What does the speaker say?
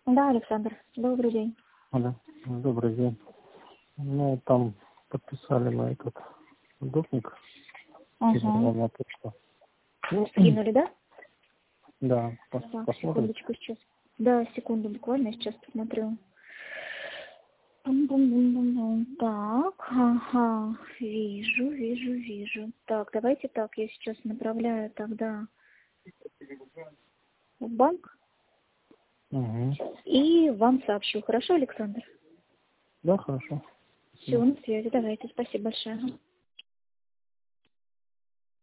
Да, Александр, добрый день. Алло, добрый день. Ну, там подписали на этот допник через на почту. Скинули, да? Да, Так, посмотрите. секундочку сейчас. Да, секунду буквально, сейчас посмотрю. Бум-бум-бум-бум-бум. Так, ага, вижу. Так, давайте так, я сейчас направляю тогда в банк Угу. и вам сообщу. Хорошо, Александр? Да, хорошо. Все, на связи, давайте, спасибо большое.